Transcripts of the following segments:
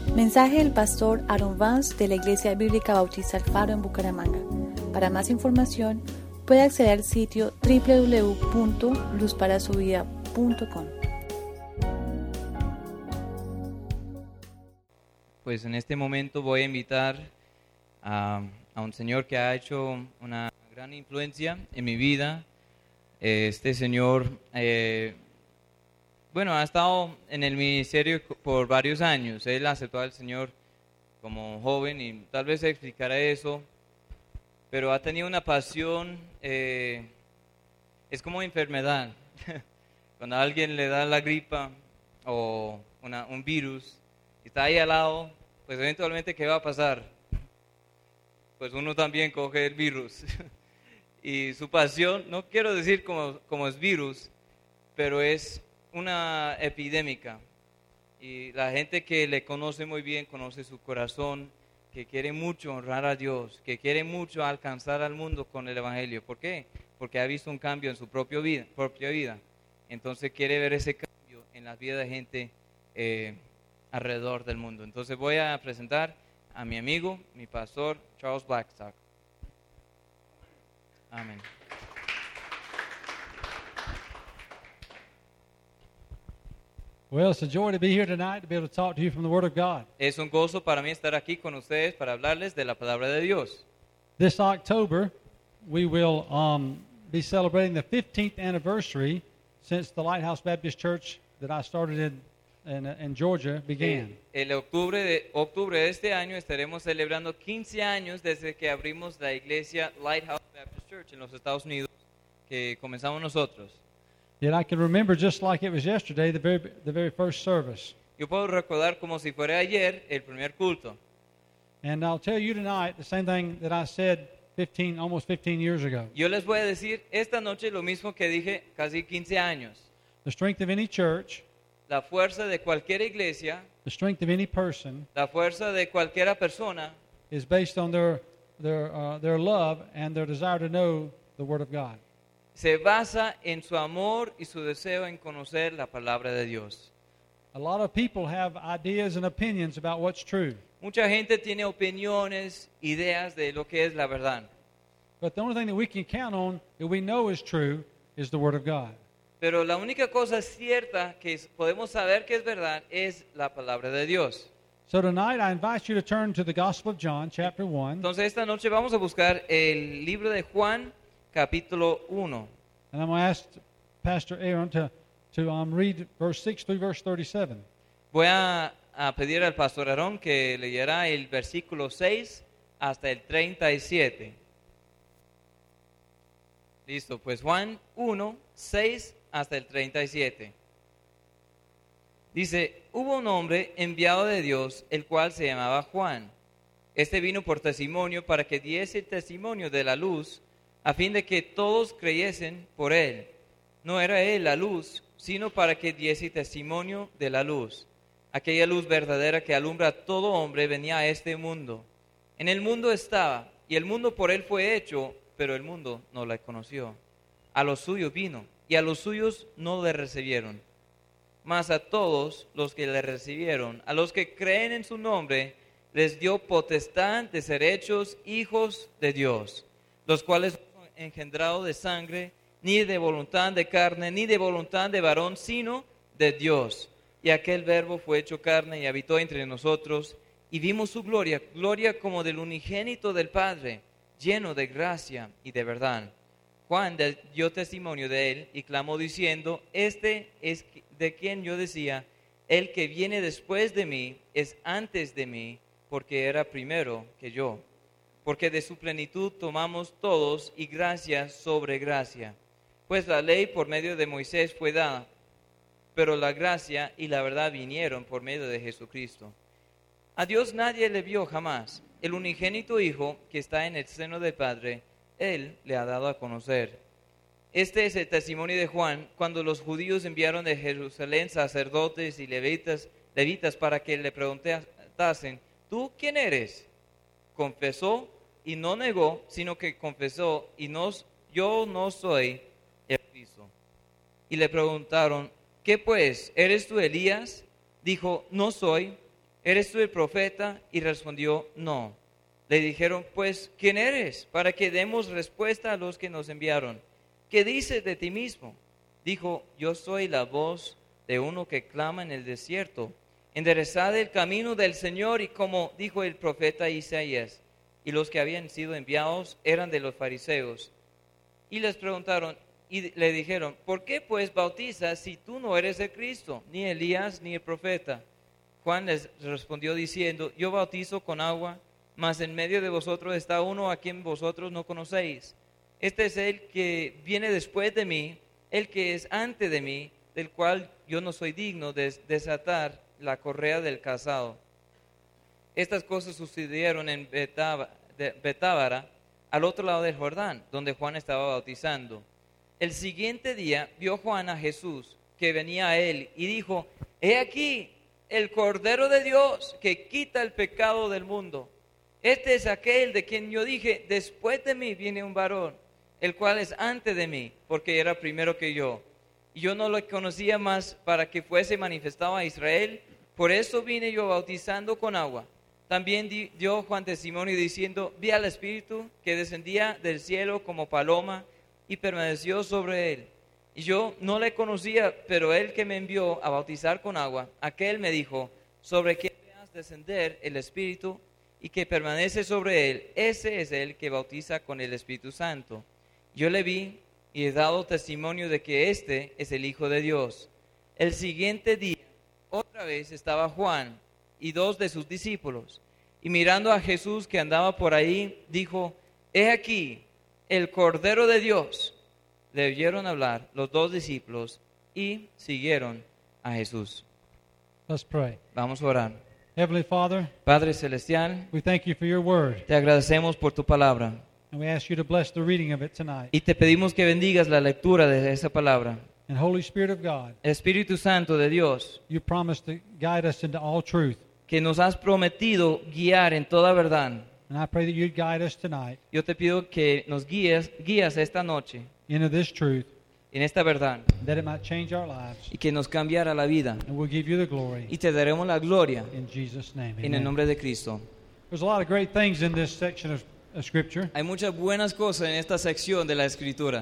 Mensaje del pastor Aaron Vance de la Iglesia Bíblica Bautista El Faro en Bucaramanga. Para más información, puede acceder al sitio www.luzparasuvida.com. Pues en este momento voy a invitar a un señor que ha hecho una gran influencia en mi vida. Este señor, ha estado en el ministerio por varios años. Él aceptó al Señor como joven y tal vez explicará eso, pero ha tenido una pasión, es como enfermedad. Cuando a alguien le da la gripa o un virus y está ahí al lado, pues eventualmente ¿qué va a pasar? Pues uno también coge el virus. Y su pasión, no quiero decir como es virus, pero es una epidémica. Y la gente que le conoce muy bien, conoce su corazón, que quiere mucho honrar a Dios, que quiere mucho alcanzar al mundo con el Evangelio. ¿Por qué? Porque ha visto un cambio en su propia vida. Entonces quiere ver ese cambio en la vida de gente alrededor del mundo. Entonces voy a presentar a mi amigo, mi pastor, Charles Blackstock. Amén. Well, it's a joy to be here tonight to be able to talk to you from the Word of God. Es un gozo para mí estar aquí con ustedes para hablarles de la palabra de Dios. This October, we will be celebrating the 15th anniversary since the Lighthouse Baptist Church that I started in Georgia began. El octubre de este año estaremos celebrando 15 años desde que abrimos la iglesia Lighthouse Baptist Church en los Estados Unidos, que comenzamos nosotros. Yet I can remember just like it was yesterday, the very first service. Yo puedo recordar como si fuera ayer el primer culto. And I'll tell you tonight the same thing that I said almost 15 years ago. Yo les voy a decir esta noche lo mismo que dije casi 15 años. The strength of any church, la fuerza de cualquier iglesia, the strength of any person, la fuerza de cualquiera persona, is based on their love and their desire to know the Word of God. Se basa en su amor y su deseo en conocer la palabra de Dios. A lot of people have ideas and opinions about what's true. Mucha gente tiene opiniones, ideas de lo que es la verdad. But the only thing that we can count on that we know is true is the Word of God. Pero la única cosa cierta que podemos saber que es verdad es la palabra de Dios. So tonight I invite you to turn to the Gospel of John, chapter 1. Entonces esta noche vamos a buscar el libro de Juan, capítulo 1. And I'm going to ask Pastor Aaron to read verse 6 through verse 37. Voy a pedir al pastor Aarón que leyera el versículo 6 hasta el 37. Listo, pues Juan 1, 6 hasta el 37. Dice, hubo un hombre enviado de Dios, el cual se llamaba Juan. Este vino por testimonio para que diese testimonio de la luz, a fin de que todos creyesen por él. No era él la luz, sino para que diese testimonio de la luz. Aquella luz verdadera que alumbra a todo hombre venía a este mundo. En el mundo estaba, y el mundo por él fue hecho, pero el mundo no le conoció. A los suyos vino, y a los suyos no le recibieron. Mas a todos los que le recibieron, a los que creen en su nombre, les dio potestad de ser hechos hijos de Dios, los cuales no son engendrados de sangre, ni de voluntad de carne, ni de voluntad de varón, sino de Dios. Y aquel verbo fue hecho carne y habitó entre nosotros, y vimos su gloria, gloria como del unigénito del Padre, lleno de gracia y de verdad. Juan dio testimonio de él y clamó diciendo, este es de quien yo decía, el que viene después de mí es antes de mí, porque era primero que yo. Porque de su plenitud tomamos todos y gracia sobre gracia. Pues la ley por medio de Moisés fue dada, pero la gracia y la verdad vinieron por medio de Jesucristo. A Dios nadie le vio jamás. El unigénito Hijo que está en el seno del Padre, Él le ha dado a conocer. Este es el testimonio de Juan cuando los judíos enviaron de Jerusalén sacerdotes y levitas para que le preguntasen, ¿tú quién eres? Confesó y no negó, sino que confesó yo no soy el Cristo. Y le preguntaron, ¿qué pues? ¿Eres tú Elías? Dijo, no soy. ¿eres tú el profeta? Y respondió, no. Le dijeron, pues, ¿quién eres? Para que demos respuesta a los que nos enviaron. ¿Qué dices de ti mismo? Dijo, yo soy la voz de uno que clama en el desierto. Enderezad el camino del Señor, y como dijo el profeta Isaías. Y los que habían sido enviados eran de los fariseos. Y les preguntaron, y le dijeron, ¿por qué pues bautizas si tú no eres el Cristo, ni Elías, ni el profeta? Juan les respondió diciendo, yo bautizo con agua, mas en medio de vosotros está uno a quien vosotros no conocéis. Este es el que viene después de mí, el que es antes de mí, del cual yo no soy digno de desatar la correa del calzado. Estas cosas sucedieron en Betábara, al otro lado del Jordán, donde Juan estaba bautizando. El siguiente día vio Juan a Jesús, que venía a él, y dijo, he aquí el Cordero de Dios, que quita el pecado del mundo. Este es aquel de quien yo dije, después de mí viene un varón, el cual es antes de mí, porque era primero que yo. Y yo no lo conocía más para que fuese manifestado a Israel, por eso vine yo bautizando con agua. También dio Juan testimonio diciendo, vi al Espíritu que descendía del cielo como paloma y permaneció sobre él. Y yo no le conocía, pero él que me envió a bautizar con agua, aquel me dijo, sobre quien veas descender el Espíritu y que permanece sobre él, ese es el que bautiza con el Espíritu Santo. Yo le vi y he dado testimonio de que este es el Hijo de Dios. El siguiente día, otra vez estaba Juan y dos de sus discípulos, y mirando a Jesús que andaba por ahí, dijo, he aquí el Cordero de Dios. Le oyeron hablar los dos discípulos y siguieron a Jesús. Let's pray. Vamos a orar. Heavenly Father, Padre Celestial, we thank you for your word, te agradecemos por tu palabra and we ask you to bless the reading of it tonight. y te pedimos que bendigas la lectura de esa palabra. And Holy Spirit of God, Espíritu Santo de Dios, you promised to guide us into all truth. que nos has prometido guiar en toda verdad. And I pray that you'd guide us tonight Yo te pido que nos guías esta noche into this truth, en esta verdad that it might change our lives. y que nos cambiara la vida. And we'll give you the glory. Y te daremos la gloria In Jesus' name, en el amen. nombre de Cristo. There's a lot of great things in this section of Scripture. Hay muchas buenas cosas en esta sección de la Escritura.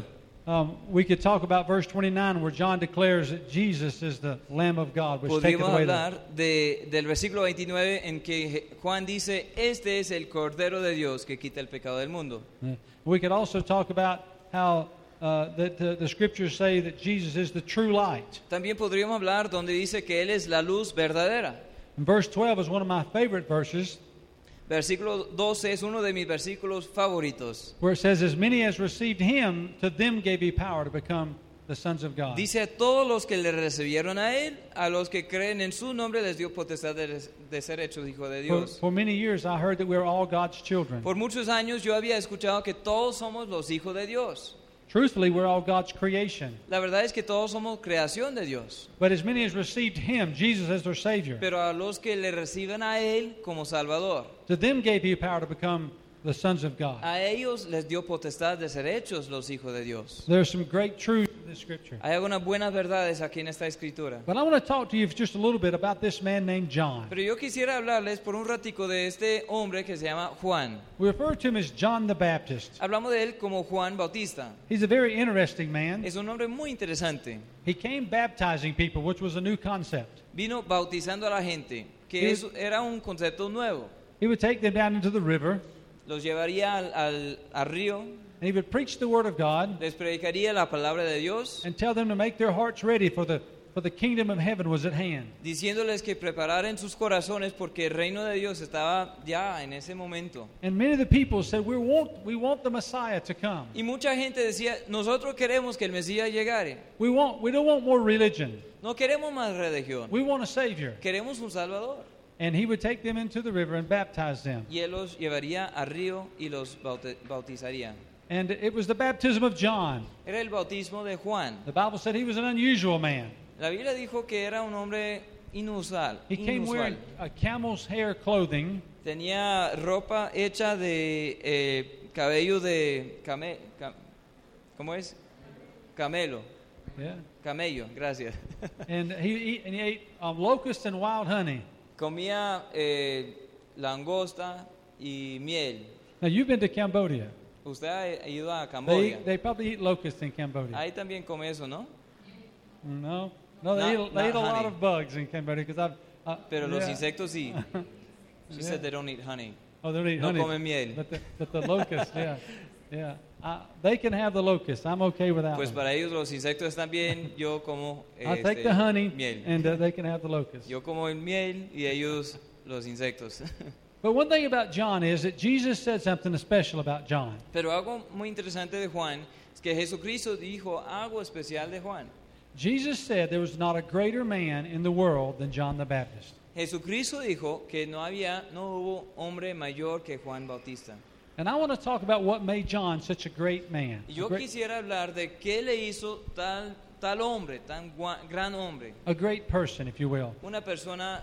We could talk about verse 29 where John declares that Jesus is the Lamb of God, which taketh Podríamos away the... hablar del versículo 29 en que Juan dice, este es el Cordero de Dios que quita el pecado del mundo. We could also talk about how that the Scriptures say that Jesus is the true light. También podríamos hablar donde dice que Él es la luz verdadera. And verse 12 is one of my favorite verses, Versículo 12 es uno de mis versículos favoritos. where it says, as many as received him, to them gave he power to become the sons of God. Dice a todos los que le recibieron a Él, a los que creen en su nombre, les dio potestad de ser hechos hijos de Dios. For many years I heard that we are all God's children. Por muchos años yo había escuchado que todos somos los hijos de Dios. Truthfully, we're all God's creation. La verdad es que todos somos creación de Dios. But as many as received him, Jesus as their Savior, Pero a los que le reciben a Él como Salvador, to them gave he power to become the sons of God. a ellos les dio potestad de ser hechos los hijos de Dios. There's some great truth in this Scripture. Hay algunas buenas verdades aquí en esta escritura. But I want to talk to you just a little bit about this man named John. Pero yo quisiera hablarles por un ratico de este hombre que se llama Juan. We refer to him as John the Baptist. Hablamos de él como Juan Bautista. He's a very interesting man. Es un hombre muy interesante. He came baptizing people, which was a new concept. Vino bautizando a la gente, que era un concepto nuevo. He would take them down into the river, Los llevaría al río, and he would preach the Word of God les predicaría la palabra de Dios, and tell them to make their hearts ready for the kingdom of heaven was at hand. diciéndoles que prepararan sus corazones porque el reino de Dios estaba ya en ese momento. And many of the people said, we want the Messiah to come. Y mucha gente decía, nosotros queremos que el Mesías llegare. We don't want more religion. No queremos más religión. We want a Savior. Queremos un Salvador. And he would take them into the river and baptize them. Y él los llevaría al río y los bautizaría. And it was the baptism of John. Era el bautismo de Juan. The Bible said he was an unusual man. La Biblia dijo que era un hombre inusual. He came wearing a camel's hair clothing. Tenía ropa hecha de cabello de ¿cómo es? Camelo. Yeah. Camello, gracias. And he ate locusts and wild honey. comía langosta y miel. Now, you've been to Cambodia. Usted ha ido a Camboya. They probably eat locusts in Cambodia. Ahí también come eso, ¿no? No, they Not- eat, not a lot honey. of bugs in Cambodia because Pero los yeah. insectos sí. She Yeah. said they don't eat honey. Oh, they don't eat No honey. comen miel. But the locusts, yeah. They can have the locusts. I'm okay with that Pues one. para ellos los insectos están bien, yo como I'll take the honey, miel. and they can have the locusts. Yo como el miel y ellos los insectos. But one thing about John is that Jesus said something special about John. Pero algo muy interesante de Juan es que Jesucristo dijo algo especial de Juan. Jesus said there was not a greater man in the world than John the Baptist. Jesucristo dijo que no hubo hombre mayor que Juan Bautista. And I want to talk about what made John such a great man. Y yo quisiera hablar de qué le hizo tal hombre, tan gran hombre, A great person, if you will. una persona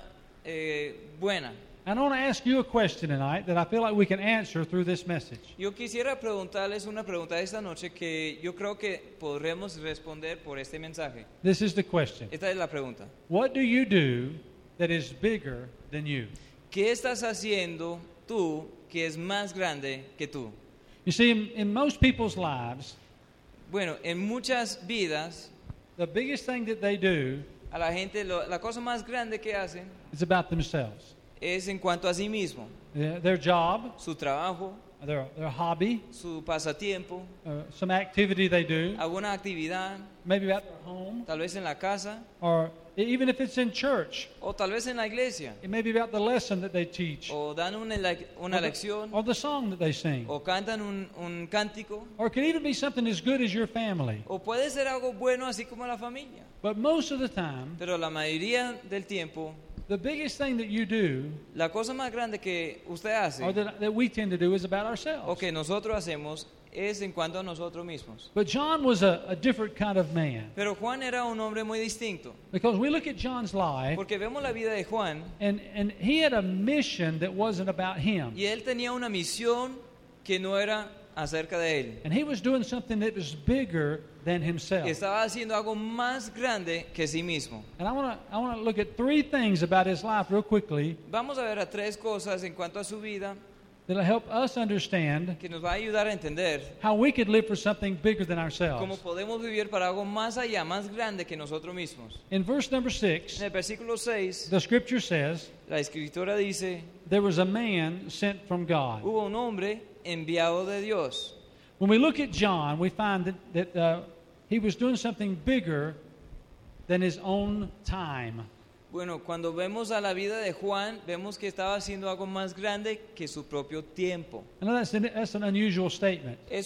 buena. And I want to ask you a question tonight that I feel like we can answer through this message. Yo quisiera preguntarles una pregunta esta noche que yo creo que podremos responder por este mensaje. This is the question. Esta es la pregunta. What do you do that is bigger than you? ¿Qué estás haciendo tú que es más grande que tú? You see, in most people's lives, Bueno, en muchas vidas, the biggest thing that they do a la gente la cosa más grande que hacen is about themselves. es en cuanto a sí mismo, Their job, su trabajo, their hobby, su pasatiempo, some activity they do, alguna actividad, maybe about their home, tal vez en la casa or even if it's in church, o tal vez en la iglesia, it may be about the lesson that they teach, o dan una lección or the song that they sing, o cantan un cántico, or it could even be something as good as your family. o puede ser algo bueno así como la familia. But most of the time, Pero la mayoría del tiempo, the biggest thing that you do, la cosa más grande que usted hace or that we tend to do, is about o ourselves. que nosotros hacemos es en cuanto a nosotros mismos. But John was a different kind of man. Pero Juan era un hombre muy distinto, Because we look at John's life, porque vemos la vida de Juan and he had a mission that wasn't about him. y él tenía una misión que no era acerca de él. And he was doing something that was bigger than himself. Estaba haciendo algo más grande que sí mismo. And I want to look at three things about his life real quickly Vamos a ver a tres cosas en cuanto a su vida that'll help us understand que nos va a ayudar a entender how we could live for something bigger than cómo ourselves. podemos vivir para algo más allá, más grande que nosotros mismos. In verse number En 6, el versículo 6, the scripture says, la escritura dice, there was a man sent from God. hubo un hombre enviado de Dios. When we look at John, we find that he was doing something bigger than his own time. Bueno, cuando vemos a la vida de Juan, vemos que estaba haciendo algo más grande que su propio tiempo. I know that's an unusual statement. Es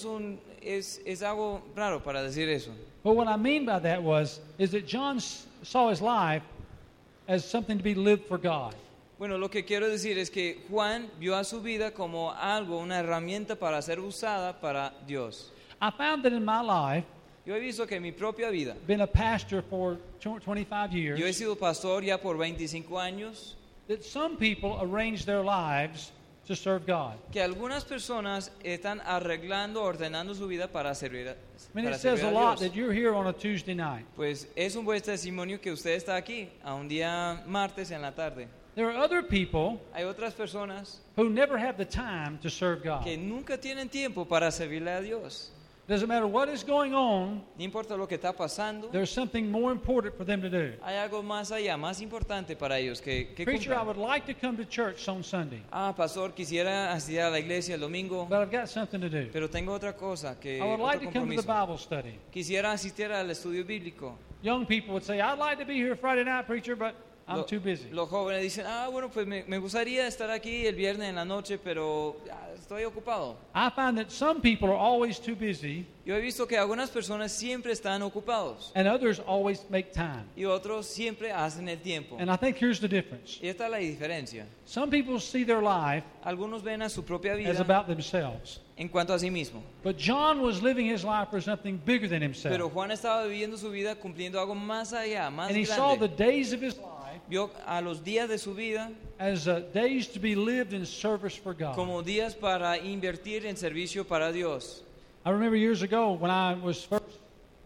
algo raro para decir eso. But what I mean by that is that John saw his life as something to be lived for God. Bueno, lo que quiero decir es que Juan vio a su vida como algo, una herramienta para ser usada para Dios. I found that in my life, Yo he visto que en mi propia vida, been a pastor for 25 yo he years, sido pastor ya por 25 años, that some people arrange their lives to serve God. que algunas personas están arreglando, ordenando su vida para servir I mean, para it says servir a a lot Dios. that you're here on a Tuesday night. Pues es un buen testimonio que usted está aquí a un día martes en la tarde. There are other people Hay otras personas who never have the time to serve God. que nunca tienen tiempo para servirle a Dios. Doesn't matter what is going on, No importa lo que está pasando, there's something more important for them to do. hay algo más allá, más importante para ellos que Preacher, I cumplan. would like to come to church on Sunday, Pastor, quisiera asistir a la iglesia el domingo, but I've got something to do. pero tengo otra cosa, I would otro like to come to the compromiso. Bible study. Quisiera asistir al estudio bíblico. Young people would say, I'd like to be here Friday night, preacher, but I'm Lo- too busy. Los jóvenes dicen, bueno, pues me gustaría estar aquí el viernes en la noche, pero estoy ocupado. I find that some people are always too busy Yo he visto que algunas personas siempre están ocupados and others always make time. y otros siempre hacen el tiempo. And I think here's the difference. Y esta es la diferencia. Some people see their life Algunos ven a su propia as vida about themselves. en cuanto a sí mismo. But John was living his life for something bigger than Pero himself. Juan estaba viviendo su vida cumpliendo algo más allá, más And he saw the grande. days of his life Vio a los días de su vida as days to be lived in service for God. como días para invertir en servicio para Dios. I remember years ago when I was first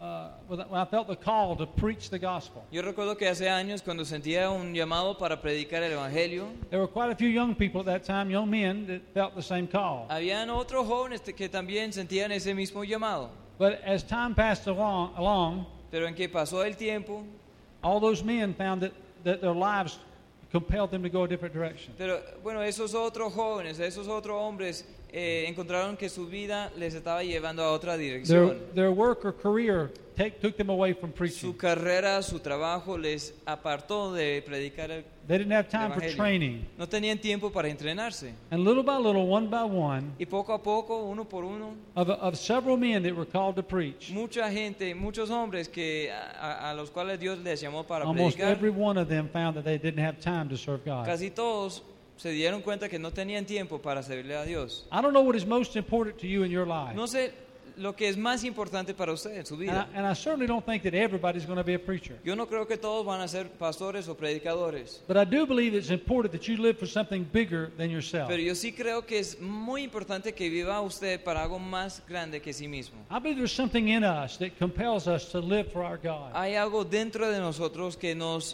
when I felt the call to preach the gospel. Yo recuerdo que hace años cuando sentía un llamado para predicar el evangelio, There were quite a few young people at that time, young men, that felt the same call. habían otros jóvenes que también sentían ese mismo llamado. But as time passed along, Pero en que pasó el tiempo, all those men found that their lives compelled them to go a different direction. pero bueno, esos otros jóvenes, esos otros hombres encontraron que su vida les estaba llevando a otra dirección. Their work or career took them away from Su preaching. carrera, su trabajo les apartó de predicar el They didn't have time for evangelio. training. No tenían tiempo para entrenarse. And little by little, one by one, Y poco a poco, uno por uno, of several men that were called to preach, mucha gente, muchos hombres que a los cuales Dios les llamó para almost predicar, every one of them found that they didn't have time to serve God. casi todos se dieron cuenta que no tenían tiempo para servirle a Dios. I don't know what is most important to you in your life. No sé lo que es más importante para usted en su vida. And I certainly don't think that everybody's going to be a preacher. Yo no creo que todos van a ser pastores o predicadores, But I do believe it's important that you live for something bigger than yourself. pero yo sí creo que es muy importante que viva usted para algo más grande que sí mismo. I believe there's something in us that compels us to live for our God. Hay algo dentro de nosotros que nos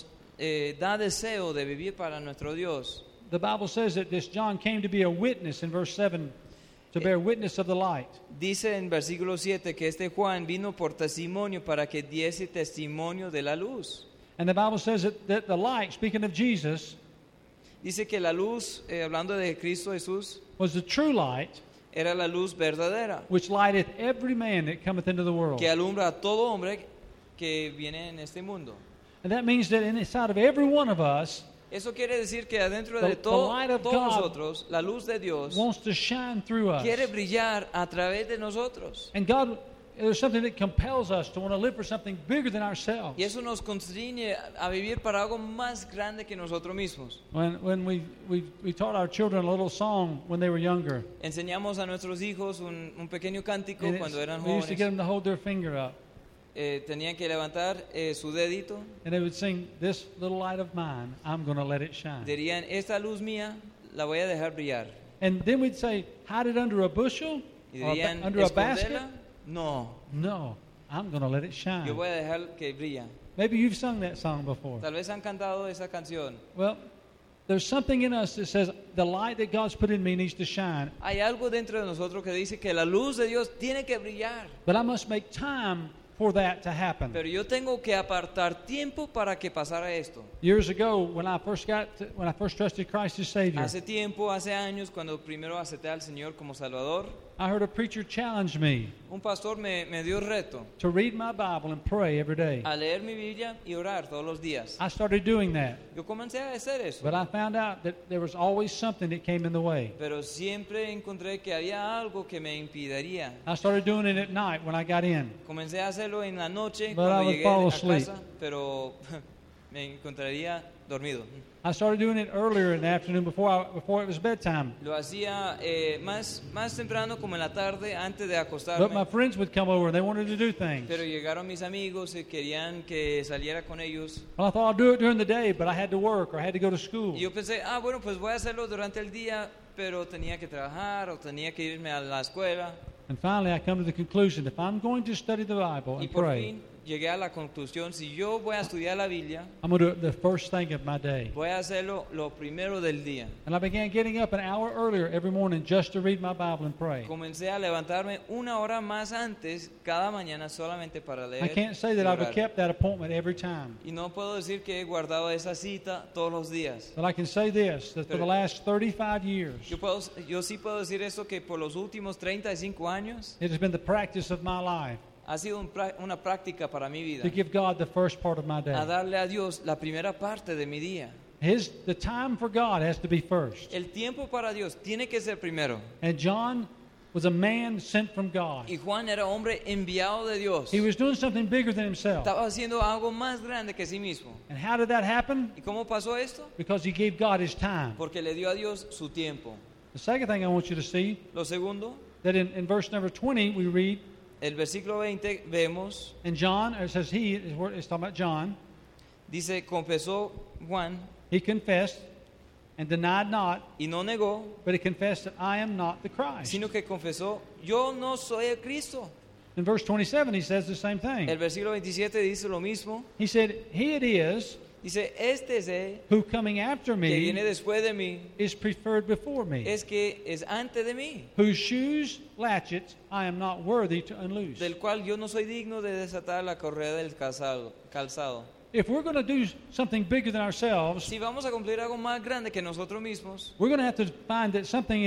da deseo de vivir para nuestro Dios. The Bible says that this John came to be a witness in verse 7, to bear witness of the light. Dice en versículo 7 que este Juan vino por testimonio para que diese testimonio de la luz. And the Bible says that the light, speaking of Jesus, Dice que la luz, hablando de Cristo Jesús, was the true light, era la luz verdadera, which lighteth every man that cometh into the world. que alumbra a todo hombre que viene en este mundo. And that means that inside of every one of us Eso quiere decir que adentro The- de the light of todos God nosotros, la luz de Dios wants to shine through us. quiere brillar a través de nosotros. And God, there's something that compels us to want to live for something bigger than ourselves. Y eso nos constriñe a vivir para algo más grande que nosotros mismos. When we taught our children a little song when they were younger, Enseñamos a nuestros hijos un pequeño cántico and cuando eran we used to get jóvenes. them to hold their finger up, Tenían que levantar su dedito. and they would sing, "This little light of mine, I'm going to let it shine." Dirían, esta luz mía la voy a dejar brillar. And then we'd say, "Hide it under a bushel, Y or dirían, under a basket." esconderla. No, No, I'm going to let it yo shine. voy a dejar que brilla. Maybe you've sung that song before. Tal vez han cantado esa canción. Well, there's something in us that says the light that God's put in me needs to shine, Hay algo dentro de nosotros que dice que la luz de Dios tiene que brillar. but I must make time for that to happen. Pero yo tengo que apartar tiempo para que pasara esto. Years ago, when I first trusted Christ as Savior, Hace tiempo, hace años, cuando primero acepté al Señor como Salvador, I heard a preacher challenge me un pastor me dio reto to read my Bible and pray every day. a leer mi Biblia y orar todos los días. I started doing that, Yo comencé a hacer eso, but I found out that there was always something that came in the way. pero siempre encontré que había algo que me impediría. I started doing it at night when I got in. Comencé a hacerlo en la noche But I cuando would llegué fall a asleep. casa, pero me encontraría dormido. I started doing it earlier in the afternoon before it was bedtime. Lo hacía más temprano, como en la tarde, antes de But acostarme. my friends would come over and they wanted to do things. Pero llegaron mis amigos y querían que saliera con ellos. Well, I thought I'd do it during the day, but I had to work or I had to go to school. Y yo pensé, bueno, pues voy a hacerlo durante el día, pero tenía que trabajar o tenía que irme a la escuela. And finally, I come to the conclusion: if I'm going to study the Bible Y and por pray, fin llegué a la conclusión, si yo voy a estudiar la Biblia, I'm going to do it the first thing of my day. voy a hacerlo lo primero del día. And I began getting up an hour earlier every morning just to read my Bible and pray. Comencé a levantarme una hora más antes cada mañana solamente para leer. I can't say that y I've orar. kept that appointment every time, Y no puedo decir que he guardado esa cita todos los días. but I can say this: that for the last 35 years, Yo sí puedo decir esto, que por los últimos 35 años it has been the practice of my life ha sido una práctica para mi vida, to give God the first part of my a day. darle a Dios la primera parte de mi día. The time for God has to be first. El tiempo para Dios tiene que ser primero. And John was a man sent from God. Y Juan era hombre enviado de Dios. He was doing something bigger than himself. Estaba haciendo algo más grande que sí mismo. And how did that happen? ¿Y cómo pasó esto? Because he gave God his time. Porque le dio a Dios su tiempo. The second thing I want you to see, Lo segundo, that in verse number 20 we read, el versículo 20 vemos, and John, it says it's talking about John, dice, confesó Juan he confessed and denied not, y no negó, but he confessed that I am not the Christ. sino que confesó, yo no soy el Cristo. In verse 27, he says the same thing. El versículo 27 dice lo mismo. He said, "He it is Dice, este es el who coming after que viene me después de mí, is preferred before me, es que es antes de mí, whose shoes latchets I am not worthy to unloose." del cual yo no soy digno de desatar la correa del calzado. If we're going to do something bigger than ourselves, Si vamos a cumplir algo más grande que nosotros mismos, we're going to have to find that something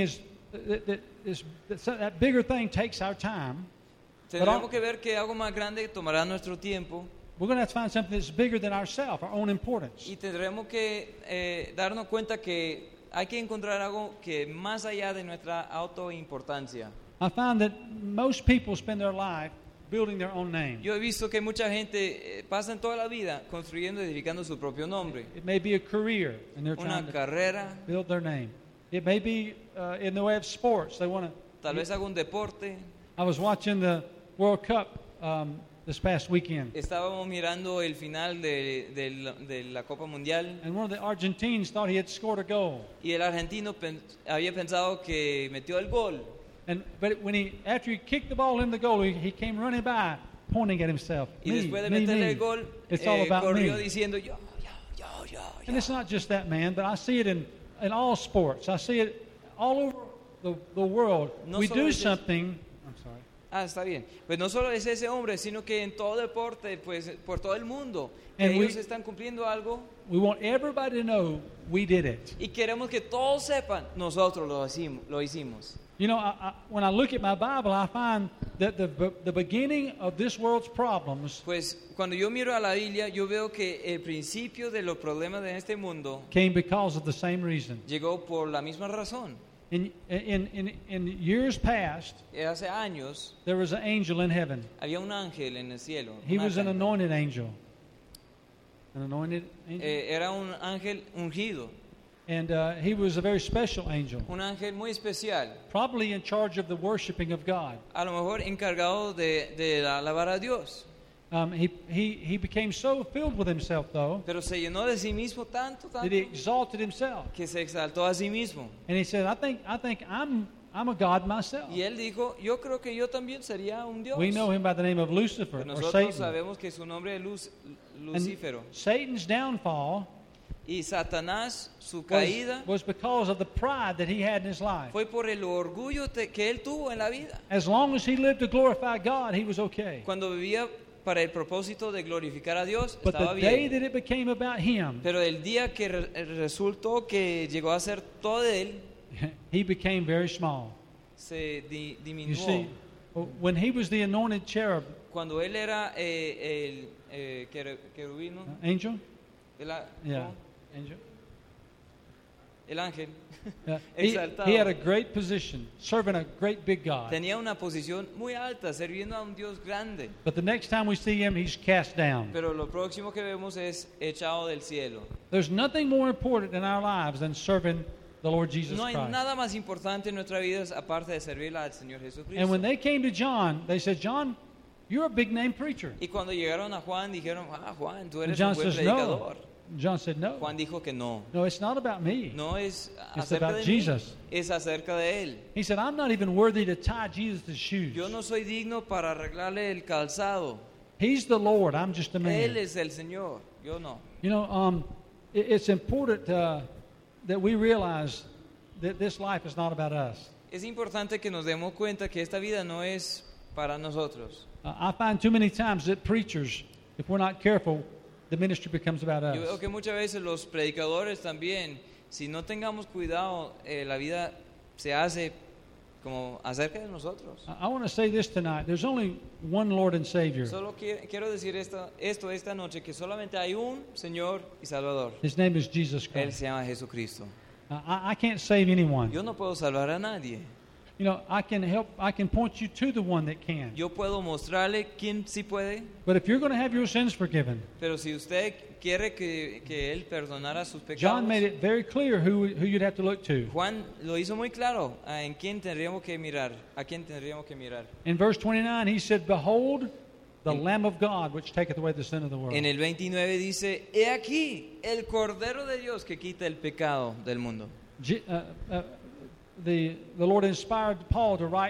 that bigger thing takes our time. tendremos que ver que algo más grande tomará nuestro tiempo We're going to have to find something that's bigger than ourselves, our own importance. y tendremos que darnos cuenta que hay que encontrar algo que más allá de nuestra autoimportancia. I found that most people spend their life building their own name. Yo he visto que mucha gente pasa en toda la vida construyendo y edificando su propio nombre, It may be a career, and they're trying una to carrera, build their name. It may be in the way of sports. They want to. tal vez algún deporte. I was watching the World Cup this past weekend, Estábamos mirando el final de la Copa Mundial and one of the Argentines thought he had scored a goal. y el argentino había pensado que metió el gol. But after he kicked the ball in the goal, he came running by, pointing at himself. Y Me, después de me, meterle me. el gol, It's all about corrió me. diciendo yo. And it's not just that man, but I see it in all sports. I see it all over the world. No We solo do es eso. something. I'm sorry. Ah, está bien. Pues no solo es ese hombre, sino que en todo deporte, pues por todo el mundo, que And ellos we- están cumpliendo algo We want everybody to know we did it. y queremos que todos sepan, nosotros lo hicimos. You know, when I look at my Bible, I find that the beginning of this world's problems Pues cuando yo miro a la Biblia, yo veo que el principio de los problemas de este mundo came because of the same reason. llegó por la misma razón. In years past, Hace años there was an angel in heaven. había un ángel en el cielo. He un was an ángel. anointed angel. An anointed angel? Era un ángel ungido, And he was a very special angel, un ángel muy especial, probably in charge of the worshiping of God. a lo mejor encargado de alabar a Dios. He became so filled with himself, though, Pero se llenó de sí mismo tanto, that he exalted himself. que se exaltó a sí mismo. And he said, I think I'm a God myself. Y él dijo, yo creo que yo también sería un Dios. We know him by the name of Lucifer Pero or nosotros Satan. sabemos que su nombre es And Lucífero. Satan's downfall Y Satanás, su caída, was because of the pride that he had in his life. fue por el orgullo que él tuvo en la vida. As long as he lived to glorify God, he was okay. Cuando vivía para el propósito de glorificar a Dios, But estaba the day bien. that it became about him, Pero el día que resultó que llegó a ser todo de él, he became very small. se You disminuyó. see, when he was the anointed cherub, Cuando él era el querubino, angel? Yeah, ¿cómo? angel. El ángel, He exaltado. had a great position, serving a great big God. tenía una posición muy alta, sirviendo a un Dios grande. But the next time we see him, he's cast down. Pero lo próximo que vemos es echado del cielo. There's nothing more important in our lives than serving the Lord Jesus No hay Christ. nada más importante en nuestra vida aparte de servir al Señor Jesucristo. And when they came to John, they said, John, you're a big name preacher. Y cuando llegaron a Juan, dijeron, Juan, tú And eres John un buen says, no. predicador. John said, no. Juan dijo que no. No, it's not about me. No es It's acerca about de Jesus. mí, es acerca de Él. He said, I'm not even worthy to tie Jesus' shoes. Yo no soy digno para arreglarle el calzado. He's the Lord. I'm just a Él man. es el Señor, yo no. You know, it's important that we realize that this life is not about us. Es importante que nos demos cuenta que esta vida no es para nosotros. I find too many times that preachers, if we're not careful, the ministry becomes about Yo veo us. que muchas veces los predicadores también, si no tengamos cuidado, la vida se hace como acerca de nosotros. I want to say this tonight. There's only one Lord and Savior. Solo quiero decir esto esta noche, que solamente hay un Señor y Salvador. His name is Jesus Él Christ. se llama Jesucristo. I can't save anyone. Yo no puedo salvar a nadie. You know, I can point you to the one that can. Yo puedo mostrarle quién sí puede, But if you're going to have your sins forgiven, pero si usted quiere que Él perdonara sus pecados, John made it very clear who you'd have to look to. Juan lo hizo muy claro en quién tendríamos que mirar, a quién tendríamos que mirar. In verse 29, he said, Behold, the Lamb of God, which taketh away the sin of the world. En el 29 dice, he aquí el Cordero de Dios que quita el pecado del mundo. The Lord inspired Paul to write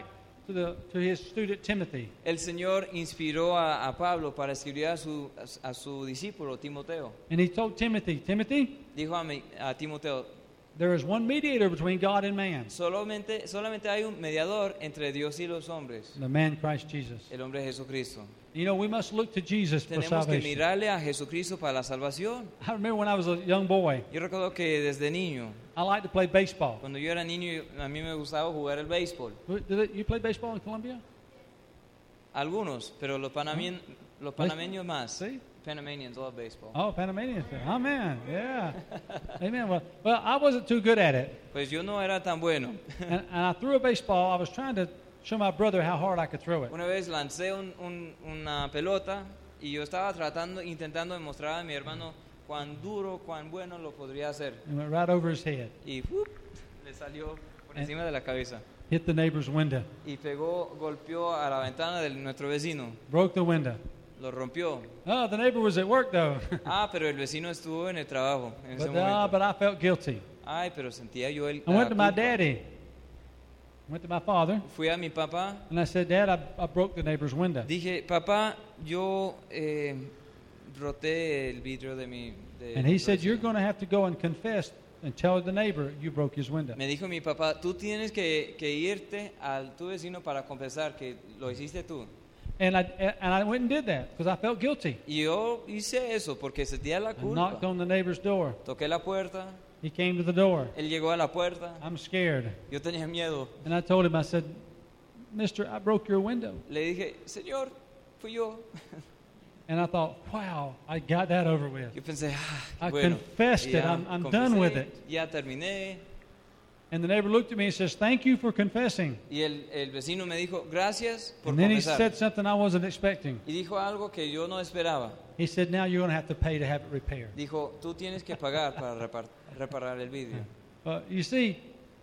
to his student Timothy. El Señor inspiró a Pablo para escribir a su discípulo Timoteo. And he told Timothy, Dijo a Timoteo, there is one mediator between God and man, solamente hay un mediador entre Dios y los hombres, the man Christ Jesus. el hombre Jesucristo. You know, we must look to Jesus for Tenemos que salvation. mirarle a Jesucristo para la salvación. I remember when I was a young boy, Yo recuerdo que desde niño, I liked to play baseball. cuando yo era niño, a mí me gustaba jugar el béisbol. You play baseball in Colombia? Algunos, pero los panameños más. See? Panamanians love baseball. Oh, Panamanians. Oh, man. Yeah. Amen. Well, I wasn't too good at it. Pues yo no era tan bueno. And I threw a baseball. I was trying to show my brother how hard I could throw it. Una vez lancé una pelota y yo estaba intentando demostrar a mi hermano cuán duro, cuán bueno lo podría hacer. It went right over his head. Y le salió por encima de la cabeza. Hit the neighbor's window. Y golpeó a la ventana de nuestro vecino. Broke the window. Lo rompió. Oh, the neighbor was at work, though. Pero el vecino estuvo en el trabajo en ese But momento. I felt guilty. Pero sentía yo I went to my culpa. daddy. Went to my father. Fui a mi papá. And I said, Dad, I broke the neighbor's window. Dije, papá, yo roté el vidrio de mi... And he said, you're going to have to go and confess and tell the neighbor you broke his window. Me dijo mi papá, tú tienes que irte a tu vecino para confesar que lo hiciste tú. And I went and did that because I felt guilty. Y yo hice eso porque sentía la I knocked culpa. on the neighbor's door. Toqué la puerta, He came to the door. él llegó a la puerta, I'm scared. yo tenía miedo. And I told him, I said, Mister, I broke your window. Le dije, Señor, fui yo. And I thought, wow, I got that over with. Yo pensé, qué I bueno. confessed Y it. ya I'm confesé, done with it. Ya terminé. And the neighbor looked at me and says, thank you for confessing. Y el vecino me dijo, gracias por And then he confesar. said something I wasn't expecting. Y dijo algo que yo no esperaba. He said, now you're going to have to pay to have it repaired. Dijo, tú tienes que pagar para reparar el vidrio. You see,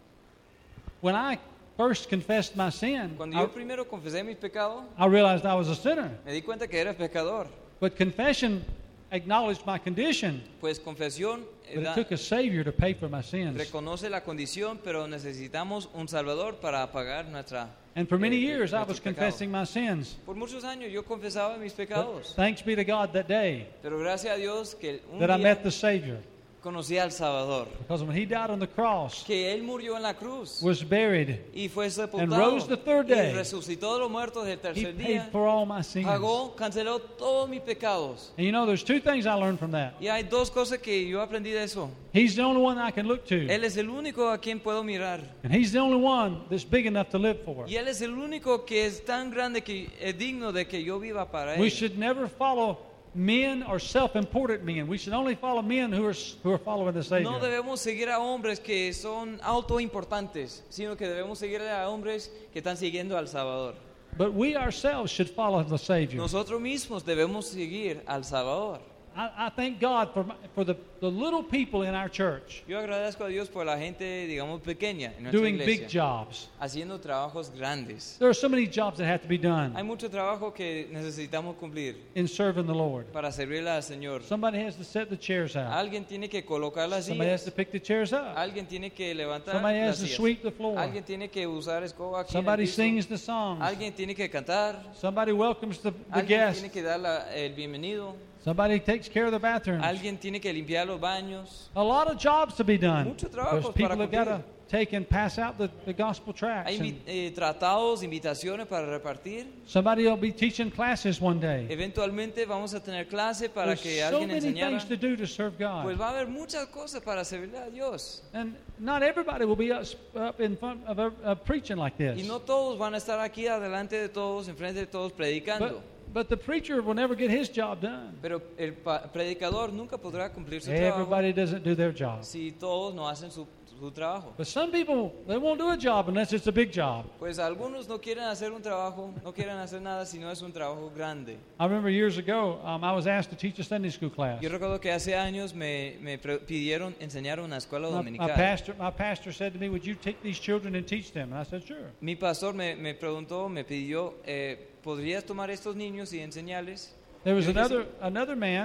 when I first confessed my sin, Cuando yo primero confesé mis pecados, I realized I was a sinner. me di cuenta que era pecador. But confession acknowledged my condition, Pues confesión but it took a Savior to pay for my sins. reconoce la condición, pero necesitamos un Salvador para pagar nuestra. And for many years I nuestro was pecado. confessing my sins. Por muchos años yo confesaba mis But pecados, thanks be to God that day pero gracias a Dios que un that I día met the Savior. conocí al Salvador, Because when He died on the cross, que él murió en la cruz was buried, y fue and sepultado rose the third day, y resucitó de los muertos del He tercer paid día, for all my sins. pagó, canceló todos mis pecados. And you know, there's two things I learned from that. Y hay dos cosas que yo aprendí de eso. He's the only one I can look to. Él es el único a quien puedo mirar. And He's the only one that's big enough to live for. Y Él es el único que es tan grande que es digno de que yo viva para We Él. should never follow men or self-important men. We should only follow men who are following the Savior. No debemos seguir a hombres que son autoimportantes, sino que debemos seguir a hombres que están siguiendo al Salvador. But we ourselves should follow the Savior. Nosotros mismos debemos seguir al Salvador. I thank God for the little people in our church Yo agradezco a Dios por la gente, digamos, pequeña en nuestra doing big iglesia, jobs. haciendo trabajos grandes. There are so many jobs that have to be Hay done mucho trabajo que necesitamos cumplir in serving the Lord. para servirle al Señor. Somebody has to set the chairs out. Alguien tiene que colocar las Somebody has sillas. to pick the chairs up. Alguien tiene que levantar Somebody las has to sillas. sweep the floor. Alguien tiene que usar escoba aquí en el Somebody piso. sings the songs. Alguien tiene que cantar. Somebody welcomes the Alguien guests. tiene que dar el bienvenido. Somebody takes care of the bathrooms. Alguien tiene que limpiar los baños. A lot of jobs to be done. Mucho trabajo Because people para have got to cumplir. take and pass out the gospel tracts. Hay And tratados, invitaciones para repartir. somebody will be teaching classes one day. Eventualmente vamos a tener clase para There's que so alguien many enseñara. things to do to serve God. Pues va a haber muchas cosas para servirle a Dios. And not everybody will be up in front of preaching like this. Y no todos van a estar aquí adelante de todos, enfrente de todos, predicando. But the preacher will never get his job done. Pero el predicador nunca podrá cumplir su trabajo Everybody doesn't do their job. si todos no hacen su trabajo. But some people, they won't do a job unless it's a big job. Pues algunos no quieren hacer un trabajo, no quieren hacer nada si no es un trabajo grande. I remember years ago, I was asked to teach a Sunday school class. Yo recuerdo que hace años me pidieron enseñar una escuela My dominical. pastor said to me, would you take these children and teach them? And I said, sure. Mi pastor me preguntó, me pidió, ¿podrías tomar estos niños y enseñarles? There was Yo dije, another man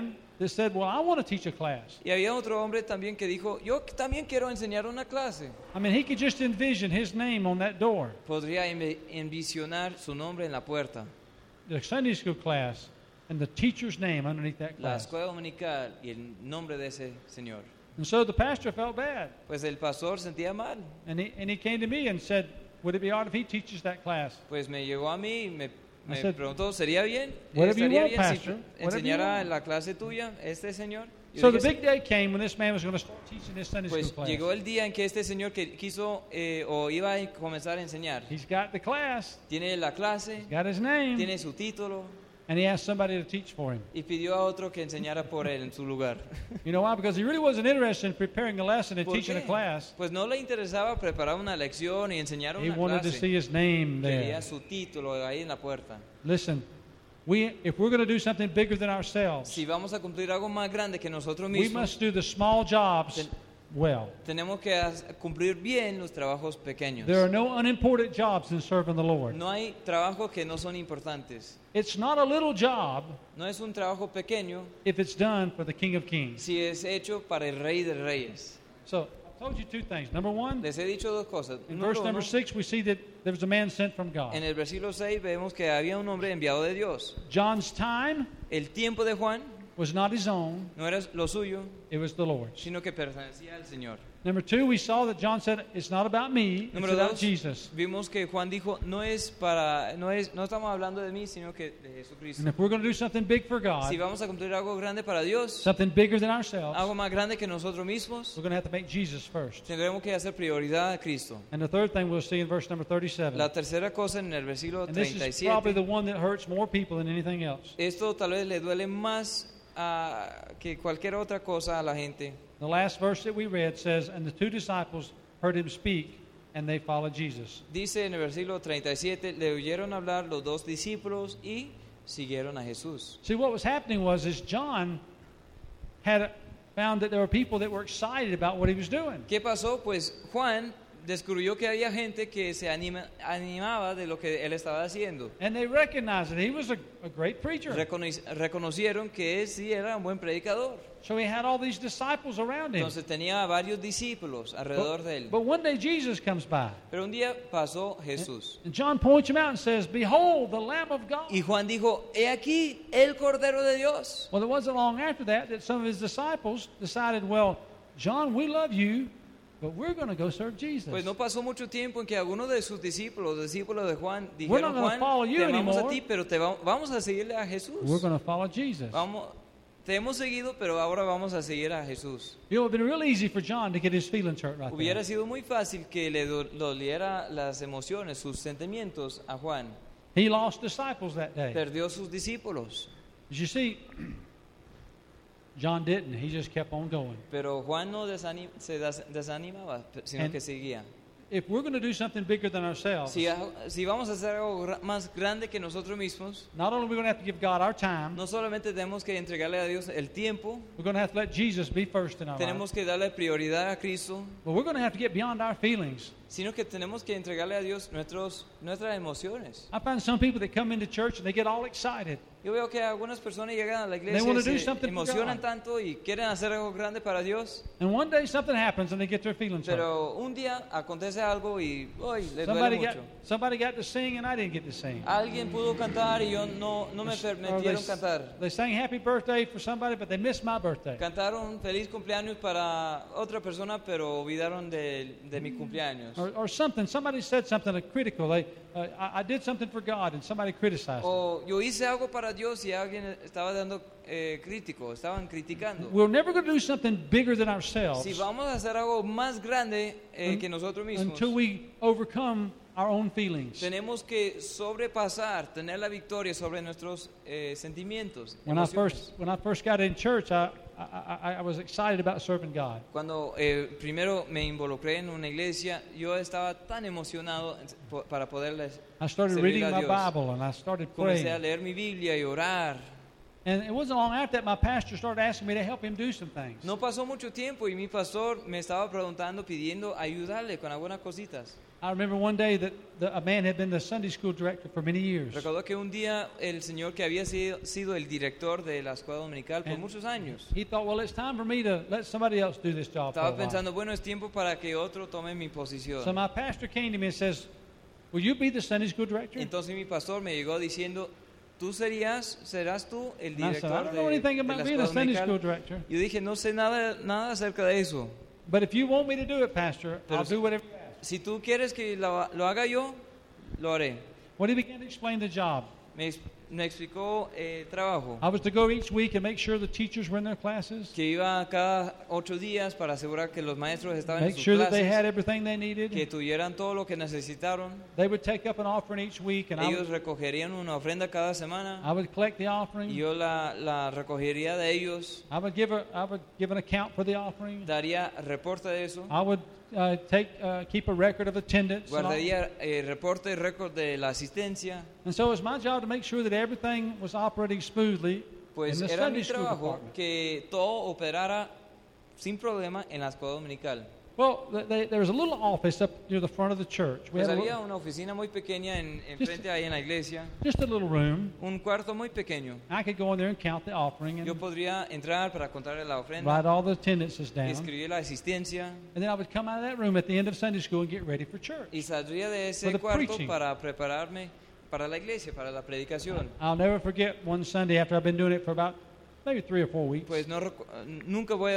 that said, well, I want to teach a class. Y había otro hombre también que dijo, yo también quiero enseñar una clase. I mean, he could just envision his name on that door. Podría envisionar su nombre en la puerta, The Sunday school class and the teacher's name underneath that la class. escuela dominical y el nombre de ese señor. And so the pastor felt bad. Pues el pastor sentía mal. And he came to me and said, would it be odd if he teaches that class? Pues me llegó a mí y me I said, preguntó, ¿sería bien? "Whatever you ¿Estaría want, bien Pastor. si Whatever you enseñara want." la clase tuya este señor? Yo So dije, the "Sí". big day came when this man was going to start teaching his Sunday Pues school class. llegó el día en que este señor que quiso o iba a comenzar a enseñar. He's got the class, Tiene la clase, got his name, tiene su título and he asked somebody to teach for him. y pidió a otro que enseñara por él en su lugar. You know why? Because he really wasn't interested in preparing a lesson and ¿Por teaching a qué? class. Pues no le interesaba preparar una lección y enseñar He una wanted to see clase. his name there. Quería su título ahí en la puerta. Listen, if we're going to do something bigger than ourselves, Si vamos a cumplir algo más grande que nosotros we mismos, must do the small jobs Ten- well. tenemos que cumplir bien los trabajos pequeños. There are no unimportant jobs in serving the Lord. No hay trabajos que no son importantes. It's not a little job No es un trabajo pequeño if it's done for the King of Kings. si es hecho para el Rey de Reyes. So I told you two things. Number one, Les he dicho dos cosas. in Número verse uno, number 6, we see that there was a man sent from God. en el versículo 6 vemos que había un hombre enviado de Dios. John's time El tiempo de Juan was not his own, no era lo suyo, it was the Lord's. sino que pertenecía al Señor. Number 2, we saw that John said, it's not about me, it's Número about 2, Jesus. vimos que Juan dijo, no estamos hablando de mí, sino que de Jesucristo. And if we're going to do something big for God, Si vamos a cumplir algo grande para Dios, something bigger than ourselves, algo más grande que nosotros mismos, we're going to have to make Jesus first. tendremos que hacer prioridad a Cristo. And the third thing we'll see in verse number 37. La tercera cosa en el versículo And this is probably 37, the one that hurts more people than anything else. esto tal vez le duele más que cualquier otra cosa a la gente. The last verse that we read says, and the two disciples heard him speak, and they followed Jesus. Dice en el versículo 37, le oyeron hablar los dos discípulos y siguieron a Jesús. See, what was happening was John had found that there were people that were excited about what he was doing. ¿Qué pasó? Pues Juan descubrió que había gente que se animaba de lo que él estaba haciendo. And they recognized that he was a great preacher. Reconocieron que él sí era un buen predicador. So he had all these disciples around him. Entonces tenía varios discípulos alrededor de él. But one day Jesus comes by. Pero un día pasó Jesús. And John points him out and says, behold, the Lamb of God. Y Juan dijo, he aquí el Cordero de Dios. Well, it wasn't long after that some of his disciples decided, well, John, we love you, but we're going to go serve Jesus. Pues no pasó mucho tiempo en que algunos de sus discípulos de Juan, We're not dijeron, gonna Juan, follow you te amamos a anymore. ti, pero vamos a seguirle a Jesús. We're going to follow Jesus. Te hemos seguido, pero ahora vamos a seguir a Jesús. You know, it would have been real easy for John to get his feelings hurt right Hubiera there. sido muy fácil que le doliera las emociones, sus sentimientos a Juan. He lost disciples that day. Perdió sus discípulos. As you see, John didn't. He just kept on going. Pero Juan no se desanimaba, sino And- que seguía. If we're going to do something bigger than ourselves, Si vamos a hacer algo más grande que nosotros mismos, not only are we going to have to give God our time, no solamente tenemos que entregarle a Dios el tiempo, we're going to have to let Jesus be first in our life. tenemos que darle prioridad a Cristo, But we're going to have to get beyond our feelings. sino que tenemos que entregarle a Dios nuestras emociones. I find some people that come into church and they get all excited. Yo veo que algunas personas llegan a la They wanna iglesia do y se something for emocionan God. tanto y quieren hacer algo grande para Dios, And one day something happens and they get their feelings hurt. pero un día acontece algo y hoy les duele mucho. Somebody got to sing and I didn't get to sing. Alguien pudo cantar y yo no me Or permitieron cantar. they sang happy birthday for somebody, but they missed my birthday. Cantaron feliz cumpleaños para otra persona, pero olvidaron de mi cumpleaños. Or something. Somebody said something critical. I did something for God and somebody criticized it. O yo hice algo para Dios y alguien estaba dando estaban criticando. We're never going to do something bigger than ourselves Si vamos a hacer algo más grande que nosotros mismos, until we overcome our own feelings. tenemos que sobrepasar, tener la victoria sobre nuestros sentimientos. When I emociones. first got in church, I was excited about serving God. Cuando primero me involucré en una iglesia, yo estaba tan emocionado para poderles I started servir reading a my Dios. Bible and I started Comencé a praying. leer mi Biblia y orar. And it wasn't long after that my pastor started asking me to help him do some things. No pasó mucho tiempo y mi pastor me estaba preguntando, pidiendo ayudarle con algunas cositas. I remember one day that a man had been the Sunday school director for many years. Recuerdo que un día el señor que había sido el director de la escuela dominical por And muchos años, he thought, well, it's time for me to let somebody else do this job for a estaba while. pensando, bueno, es tiempo para que otro tome mi posición. So my pastor came to me and says, will you be the Sunday school director? Entonces mi pastor me llegó diciendo, serás tú el And I said, I director don't know anything de la about being a escuela Sunday school dominical. director. Yo dije, no sé nada acerca de eso. But if you want me to do it, Pastor, Pero I'll do whatever you ask. Si tú quieres que lo haga yo, lo haré. When he began to explain the job, Me explicó trabajo, I was to go each week and make sure the teachers were in their classes, que iba cada 8 días para asegurar que los maestros estaban en make sus sure that they had clases, everything they que needed. tuvieran todo lo que necesitaron. They would take up an offering each week, and Ellos recogerían una ofrenda cada semana I would collect the y offering. yo la recogería de ellos, I would give an account for the offering. daría reporte de eso, I would keep a record of attendance. And, all. guardaría reporte y récord de la asistencia. And so it was my job to make sure that everything was operating smoothly Pues in the era Sunday mi school trabajo department. que todo operara sin problema en la escuela dominical. Well, there was a little office up near the front of the church. We Pues had había una oficina muy pequeña en frente ahí en la iglesia, just a little room. un cuarto muy pequeño. I could go in there and count the offering Yo and podría entrar para contarle la ofrenda, write all the attendances down. escribir la asistencia And then I would come out of that room at the end of Sunday school and get ready for church. y saldría de For ese the cuarto preaching. para prepararme para la iglesia, para la predicación. I'll never forget one Sunday after I've been doing it for about maybe 3 or 4 weeks. Pues nunca voy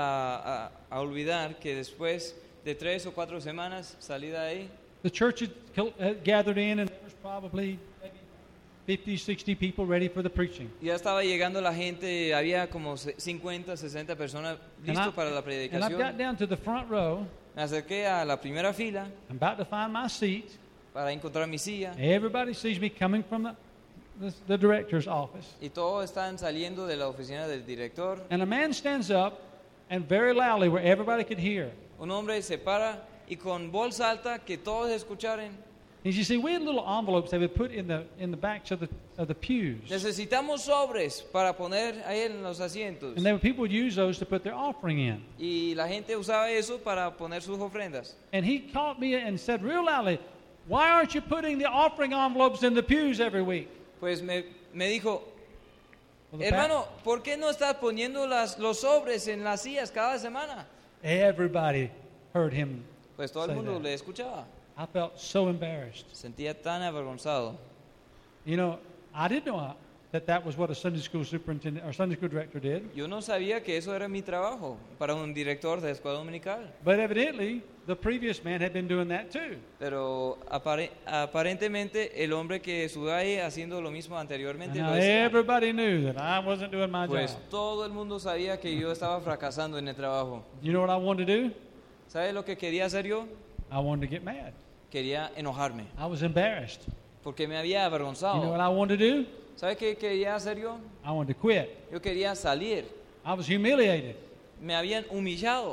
a olvidar que después de 3 o 4 semanas salí de ahí, The church had gathered in, and there was probably maybe 50, 60 people ready for the preaching. ya estaba llegando la gente, había como 50, 60 personas listos para la And I predicación. got down to the front row. Me acerqué a la primera fila I'm about to find my seat. para encontrar mi silla Everybody sees me coming from the director's office. y todos están saliendo de la oficina del director. And a man stands up and very loudly where everybody could hear. Un hombre se para y con voz alta que todos escucharan, And you see, we had little envelopes they would put in the backs of the pews. necesitamos sobres para poner ahí en los asientos. And people would use those to put their offering in. Y la gente usaba eso para poner sus ofrendas. And he caught me and said real loudly, why aren't you putting the offering envelopes in the pews every week? Pues me dijo, Well, the hermano, ¿por qué no estás poniendo los sobres en las sillas cada semana? Everybody heard him. Pues todo el Say mundo that. le escuchaba. I felt so embarrassed. Sentía tan avergonzado. You know, I didn't know that was what a Sunday school superintendent or Sunday school director did. Yo no sabía que eso era mi trabajo para un director de escuela dominical. But evidently, the previous man had been doing that too. Pero aparentemente el hombre que estuvo ahí haciendo lo mismo anteriormente And lo now hacía. everybody knew that I wasn't doing my Pues job. todo el mundo sabía que yo estaba fracasando en el trabajo. You know what I wanted to do? ¿Sabe lo que quería hacer yo? I wanted to get mad. Quería enojarme I was embarrassed. porque me había You know what avergonzado. I wanted to do? ¿Sabe qué quería hacer yo? I wanted to quit. Yo quería salir. I was humiliated. Me habían humillado.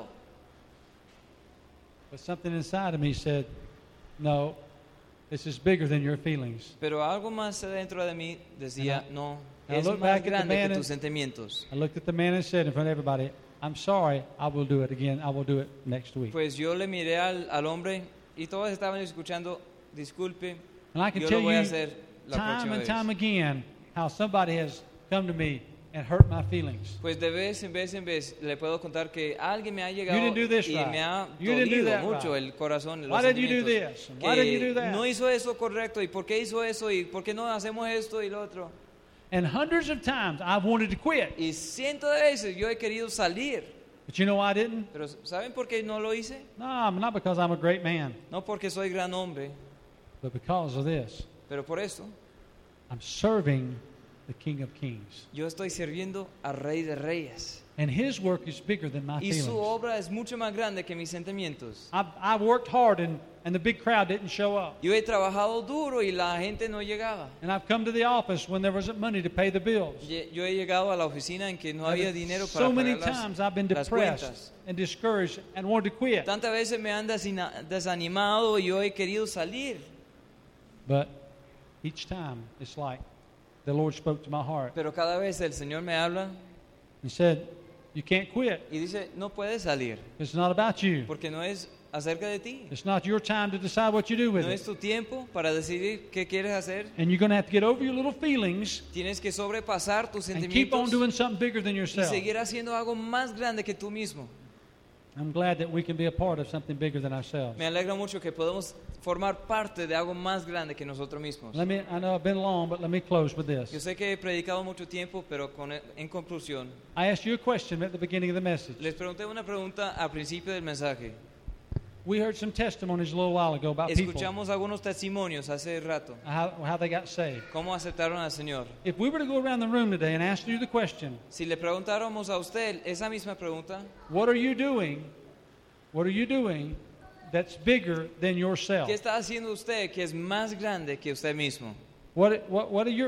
But something inside of me said, no, this is bigger than your feelings. Pero algo más dentro de mí decía, no, I es look más back at the grande man que and- tus sentimientos. I looked at the man and said in front of everybody, I'm sorry, I will do it again. I will do it next week. Pues yo le miré al hombre y todos estaban escuchando, disculpe, And I can yo tell lo voy a you hacer la time próxima and vez. time again how somebody has come to me and hurt my feelings. Pues de vez en vez le puedo contar que alguien me ha llegado didn't do this y right. me ha You didn't do dolido that mucho right. el corazón, los Why did you do sentimientos, this? And why did you do que that? no hizo eso correcto y por qué hizo eso y por qué no hacemos esto y lo otro. And hundreds of times I've wanted to quit. Y cientos de veces yo he querido salir, But you know why I didn't? pero ¿saben por qué no lo hice? No, not because I'm a great man, No porque soy gran hombre, but because of this. pero por eso I'm serving the King of Kings. yo estoy sirviendo al Rey de Reyes. And his work is bigger than my Y su feelings. obra es mucho más grande que mis sentimientos. I worked hard and the big crowd didn't show up. Yo he trabajado duro y la gente no llegaba. And I've come to the office when there wasn't money to pay the bills. Yo he llegado a la oficina en que no había dinero para So many pagar times I've been las depressed cuentas. and discouraged and wanted to quit. Tantas veces me han desanimado y yo he querido salir. But each time it's like the Lord spoke to my heart pero cada vez el Señor me habla and said, you can't quit. y dice, no puedes salir, It's not about you. porque no es acerca de ti. It's not your time to decide what you do with No es it. tu tiempo para decidir qué quieres hacer. And you're going to have to get over your little feelings Tienes que sobrepasar tus and keep on sentimientos doing something bigger than y yourself. seguir haciendo algo más grande que tú mismo. I'm glad that we can be a part of something bigger than ourselves. Me alegra mucho que podemos formar parte de algo más grande que nosotros mismos. I know I've been long, but let me close with Yo this. sé que he predicado mucho tiempo, pero en conclusión, I asked you a question at the beginning of the message. les pregunté una pregunta al principio del mensaje. We heard some testimonies a little while ago about people, Escuchamos algunos testimonios hace rato, how they got saved. cómo aceptaron al Señor. If we were to go around the room today and ask you the question, Si le preguntáramos a usted esa misma pregunta, what are you doing? What are you doing that's bigger than yourself? ¿qué está haciendo usted que es más grande que usted mismo? What are your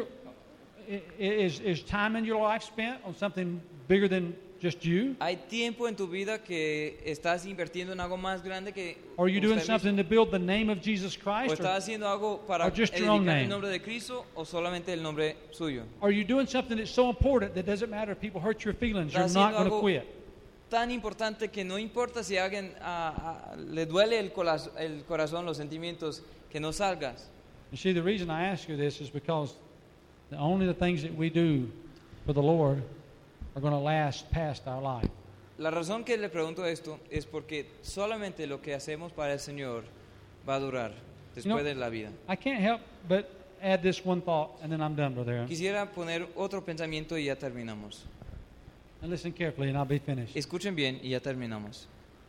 is time in your life spent on something bigger than just you? ¿Hay tiempo en tu vida que estás invirtiendo en algo más grande que Or are you doing usted mismo? something to build the name of Jesus ¿O Christ? estás Or haciendo algo para or just your own edificar name? el nombre de Cristo o solamente el nombre suyo? are you doing something that's so important that doesn't matter if people hurt your feelings? You're ¿Estás not haciendo going to algo quit. tan importante que no importa si a alguien le duele el corazón, los sentimientos, que no salgas? You see, the reason I ask you this is because only the things that we do for the Lord are going to last past our life. La razón que le pregunto esto es porque solamente lo que hacemos para el Señor va a durar después de la vida. I can't help but add this one thought, and then I'm done, Brother Aaron. Quisiera poner otro pensamiento y ya terminamos. And listen carefully, and I'll be finished. Escuchen bien y ya terminamos.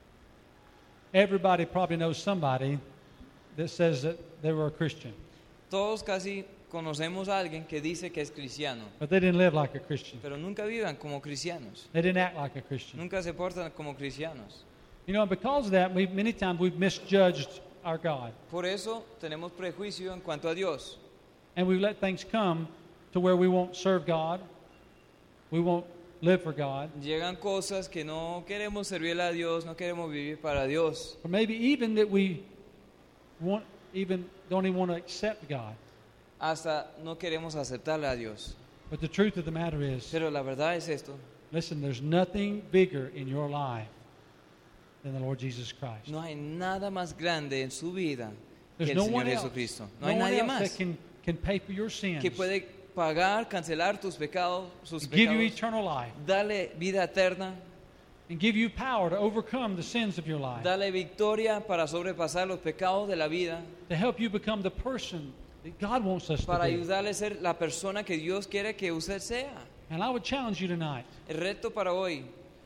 Everybody probably knows somebody that says that they were a Christian, Todos casi conocemos a alguien que dice que es cristiano, but they didn't live like a Christian. pero nunca vivan como cristianos. They didn't act like a Christian. Nunca se portan como cristianos. You know, and because of that, many times we've misjudged our God, Por eso tenemos prejuicio en cuanto a Dios. and we've let things come to where we won't serve God, we won't live for God, Llegan cosas que no queremos servirle a Dios, no queremos vivir para Dios. or maybe even that we don't even want to accept God. Hasta no queremos aceptarle a Dios. But the truth of the matter is, Pero la verdad es esto. listen, there's nothing bigger in your life than the Lord Jesus Christ. No hay nada más grande en su vida que There's el no Señor one else, Jesucristo. No no hay one nadie else más that can pay for your sins, que puede pagar, cancelar tus pecados, sus give you pecados, eternal life, darle vida eterna, and give you power to overcome the sins of your life, darle victoria para sobrepasar los pecados de la vida, to help you become the person that God wants us to para be. ayudarle a ser la persona que Dios quiere que usted sea. And I would challenge you tonight, El reto para hoy,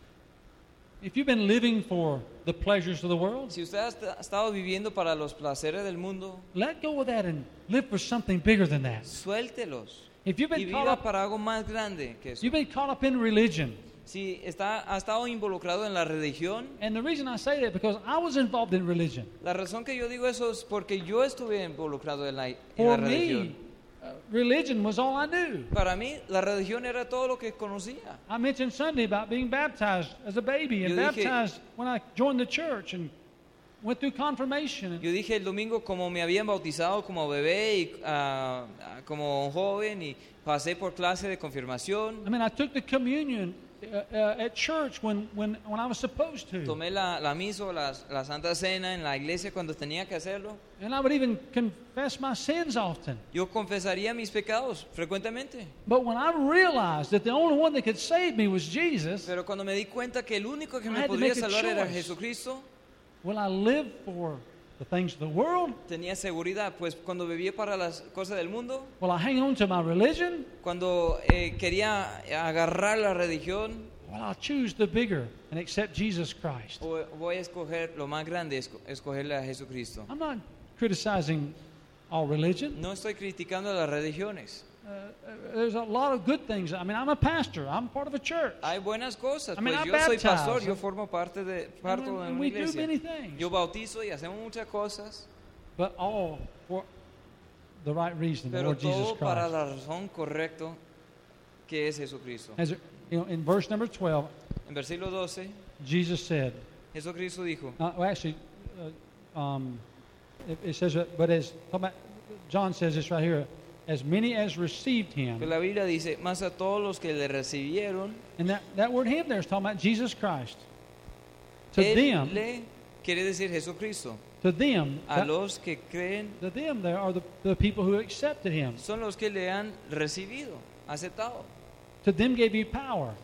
if you've been living for the pleasures of the world, si usted ha estado viviendo para los placeres del mundo, let go of that and live for something bigger than that. suéltelos If you've y been caught viva up, para algo más grande que eso. you've been caught up in religion. Si ha estado involucrado en la religión, And the reason I say that because I was involved in religion. la razón que yo digo eso es porque yo estuve involucrado en la For religión. me, religion was all I knew. Para mí, la religión era todo lo que conocía. I mentioned Sunday about being baptized as a baby and Yo dije- baptized when I joined the church and went through confirmation. Yo dije el domingo como me habían bautizado como bebé y como joven y pasé por clase de confirmación. I mean, I took the communion at church when I was supposed to. Tomé la misa o la Santa Cena en la iglesia cuando tenía que hacerlo. And I would even confess my sins often. Yo confesaría mis pecados frecuentemente. But when I realized that the only one that could save me was Jesus, Pero cuando me di cuenta que el único que I me had to podría make a salvar era choice. Jesucristo, will I live for the things of the world? tenía seguridad. Pues cuando vivía para las cosas del mundo, Will I hang on to my religion? cuando quería agarrar la religión, Well, I'll choose the bigger and accept Jesus Christ. o voy a escoger lo más grande, escogerle a Jesucristo. I'm not criticizing all religion. No estoy criticando las religiones. There's a lot of good things. I mean, I'm a pastor. I'm part of a church. Hay buenas cosas. I mean, Pues I yo soy baptize. pastor, yo formo parte de And una we do many iglesia. things. Yo bautizo y hacemos muchas cosas, But all for the right reason, the pero Lord Jesus todo para Christ. la razón correcta que es Jesucristo. As in verse number 12, En versículo 12, Jesus said, Jesucristo dijo, well, actually, it says, but as John says this right here, as many as received Pero him. la Biblia dice, más a todos los que le recibieron, And that word him there is talking about Jesus Christ. To él them, le quiere decir Jesucristo. to them, A los que creen to them there are the people who accepted him. son los que le han recibido, aceptado. To them gave you power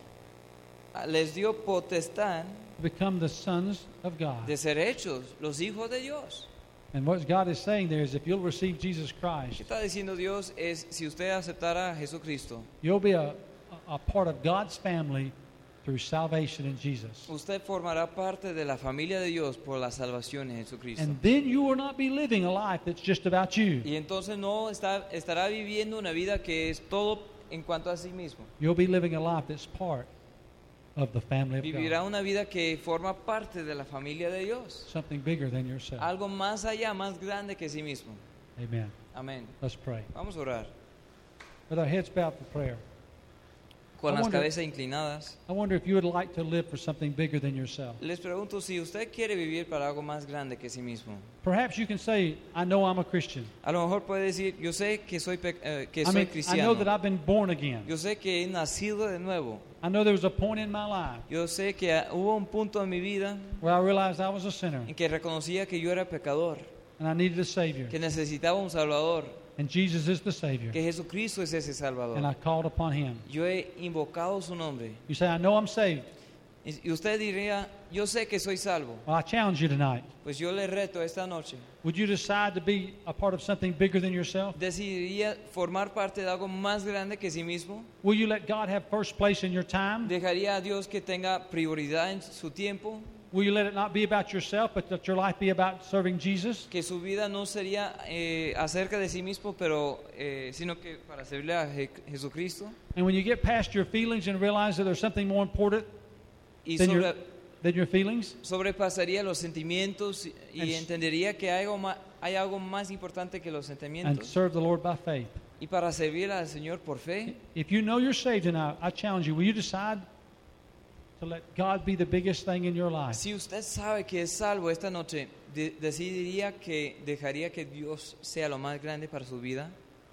Les dio potestad to become the sons of God. de ser hechos los hijos de Dios. And what God is saying there is if you'll receive Jesus ¿Qué Christ, está diciendo Dios? Es si usted aceptara a Jesucristo, you'll be a part of God's family through salvation in Jesus. usted formará parte de la familia de Dios por la salvación en Jesucristo. And then you will not be living a life that's just about you. Y entonces no estará viviendo una vida que es todo en cuanto a sí mismo. You'll be living a life that's part of the family of Vivirá God. una vida que forma parte de la familia de Dios. Something bigger than yourself. Algo más allá, más grande que sí mismo. Amen. Amén. Let's pray. Vamos a orar. With our heads bowed for prayer. Con I las wonder- cabezas inclinadas. I wonder if you would like to live for something bigger than yourself. Les pregunto si usted quiere vivir para algo más grande que sí mismo. Perhaps you can say, I know I'm a Christian. A lo mejor puede decir, yo sé que soy I soy mean, I know cristiano. that I've been born again. Yo sé que he nacido de nuevo. I know there was a point in my life Yo sé que hubo un punto en mi vida where I realized I was a sinner en que reconocía que yo era pecador, and I needed a Savior. que necesitaba un Salvador, And Jesus is the Savior. que Jesucristo es ese And Salvador. I called upon Him. Yo he invocado su nombre. You say, I know I'm saved. Y usted diría, yo sé que soy salvo. Well, I challenge you tonight. Pues yo le reto esta noche. Would you decide to be a part of something bigger than yourself? ¿Decidiría formar parte de algo más grande que sí mismo? Will you let God have first place in your time? ¿Dejaría a Dios que tenga prioridad en su tiempo? Will you let it not be about yourself, but that your life be about serving Jesus? Que su vida no sería acerca de sí mismo, pero sino que para servirle a Jesucristo. And when you get past your feelings and realize that there's something more important Y than your feelings, sobrepasaría los sentimientos y And- entendería que hay algo más importante que los and sentimientos. serve the Lord by faith. Y para servir al Señor por fe, If you know you're saved tonight, I challenge you, will you decide to let God be the biggest thing in your life? si usted sabe que es salvo esta noche, decidiría que dejaría que Dios sea lo más grande para su vida.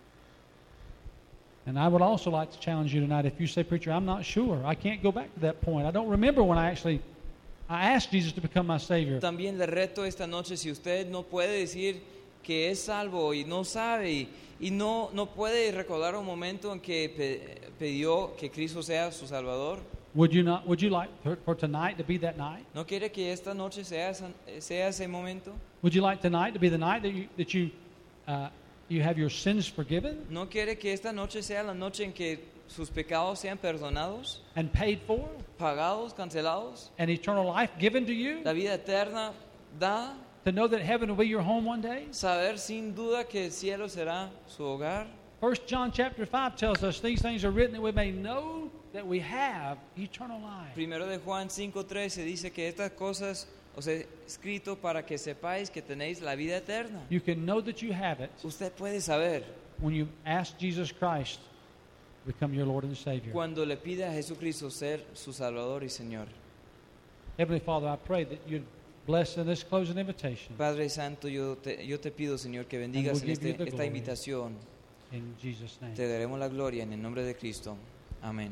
And I would also like to challenge you tonight. If you say, preacher, I'm not sure. I can't go back to that point. I don't remember when I asked Jesus to become my Savior. También le reto esta noche, si usted no puede decir que es salvo y no sabe y no puede recordar un momento en que pidió que Cristo sea su Salvador, Would you like for tonight to be that night? ¿no quiere que esta noche sea ese momento? Would you like tonight to be the night that you have your sins forgiven ¿No quiere que esta noche sea la noche en que sus pecados sean perdonados, and paid for, pagados, cancelados, and eternal life given to you? la vida eterna dada, To know that heaven will be your home one day? saber sin duda que el cielo será su hogar? 1 John chapter 5 tells us these things are written that we may know that we have eternal life. Primero de Juan 5:13 dice que estas cosas os he escrito para que sepáis que tenéis la vida eterna. You can know that you have it Usted puede saber when you ask Jesus Christ to become your Lord and Savior. cuando le pide a Jesucristo ser su Salvador y Señor. Heavenly Father, I pray that you'd bless in this closing invitation. Padre Santo, yo te pido, Señor, que bendigas we'll give you the esta glory. invitación. In Jesus' name. Te daremos la gloria en el nombre de Cristo. Amén.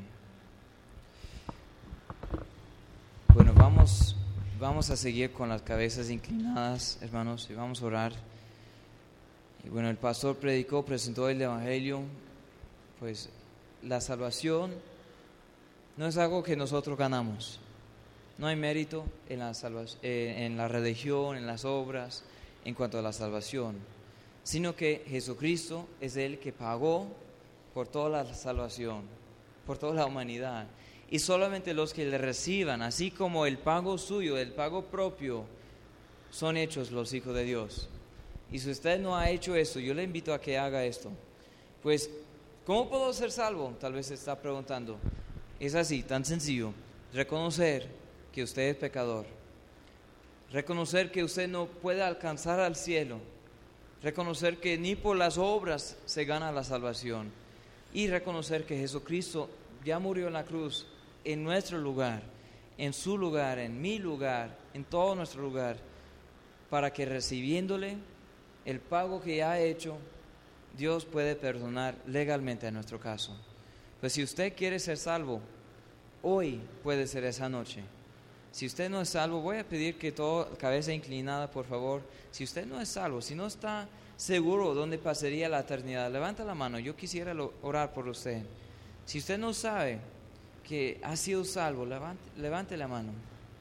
Bueno, vamos a seguir con las cabezas inclinadas, hermanos, y vamos a orar. Y bueno, el pastor presentó el Evangelio. Pues la salvación no es algo que nosotros ganamos. No hay mérito en la religión, en las obras, en cuanto a la salvación, sino que Jesucristo es el que pagó por toda la salvación, por toda la humanidad. Y solamente los que le reciban, así como el pago suyo, el pago propio, son hechos los hijos de Dios. Y si usted no ha hecho esto, yo le invito a que haga esto. Pues, ¿cómo puedo ser salvo? Tal vez se está preguntando. Es así, tan sencillo. Reconocer que usted es pecador. Reconocer que usted no puede alcanzar al cielo. Reconocer que ni por las obras se gana la salvación. Y reconocer que Jesucristo ya murió en la cruz en nuestro lugar, en su lugar, en mi lugar, en todo nuestro lugar, para que recibiéndole el pago que ha hecho Dios puede perdonar legalmente en nuestro caso. Pues si usted quiere ser salvo, hoy puede ser esa noche. Si usted no es salvo, voy a pedir que toda cabeza inclinada, por favor. Si usted no es salvo, si no está seguro dónde pasaría la eternidad, levanta la mano. Yo quisiera orar por usted. Si usted no sabe que ha sido salvo, levante la mano.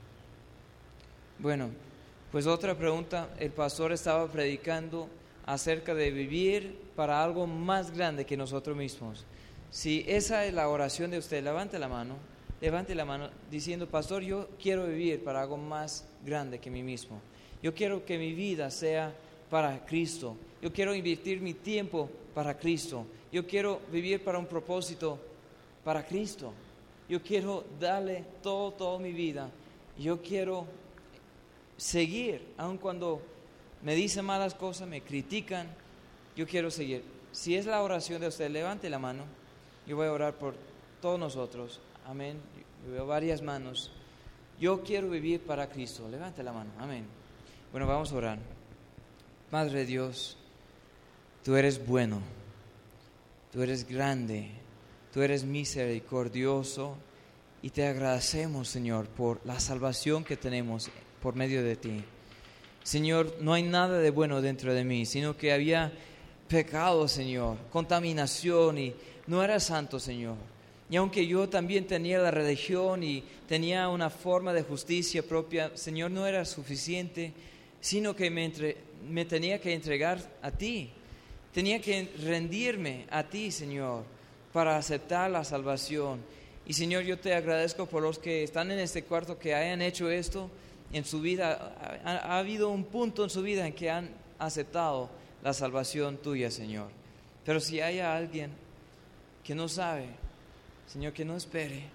Bueno, pues otra pregunta. El pastor estaba predicando acerca de vivir para algo más grande que nosotros mismos. Si esa es la oración de usted, levante la mano diciendo: pastor, yo quiero vivir para algo más grande que mí mismo. Yo quiero que mi vida sea para Cristo. Yo quiero invertir mi tiempo para Cristo. Yo quiero vivir para un propósito para Cristo. Yo quiero darle toda mi vida. Yo quiero seguir, aun cuando me dicen malas cosas, me critican. Yo quiero seguir. Si es la oración de usted, levante la mano. Yo voy a orar por todos nosotros. Amén. Yo veo varias manos. Yo quiero vivir para Cristo. Levante la mano. Amén. Bueno, vamos a orar. Padre Dios, tú eres bueno, tú eres grande, tú eres misericordioso, y te agradecemos, Señor, por la salvación que tenemos por medio de ti. Señor, no hay nada de bueno dentro de mí, sino que había pecado, Señor, contaminación, y no era santo, Señor. Y aunque yo también tenía la religión y tenía una forma de justicia propia, Señor, no era suficiente, sino que me tenía que entregar a ti. Tenía que rendirme a ti, Señor, para aceptar la salvación. Y, Señor, yo te agradezco por los que están en este cuarto, que hayan hecho esto en su vida. Ha habido un punto en su vida en que han aceptado la salvación tuya, Señor. Pero si hay alguien que no sabe, Señor, que no espere,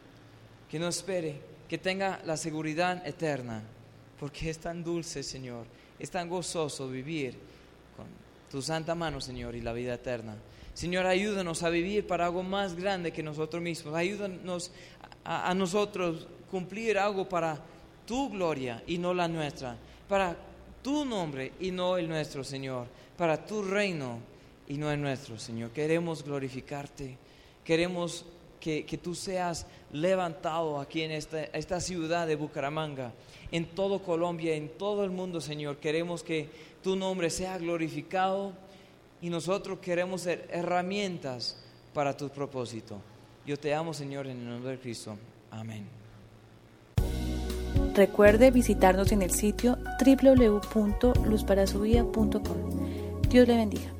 que tenga la seguridad eterna, porque es tan dulce, Señor, es tan gozoso vivir con tu santa mano, Señor, y la vida eterna. Señor, ayúdanos a vivir para algo más grande que nosotros mismos. Ayúdanos a nosotros cumplir algo para tu gloria y no la nuestra, para tu nombre y no el nuestro, Señor, para tu reino y no el nuestro, Señor. Queremos glorificarte, queremos que tú seas levantado aquí en esta ciudad de Bucaramanga, en todo Colombia, en todo el mundo, Señor. Queremos que tu nombre sea glorificado y nosotros queremos ser herramientas para tu propósito. Yo te amo, Señor, en el nombre de Cristo. Amén. Recuerde visitarnos en el sitio www.luzparasuvida.com. Dios le bendiga.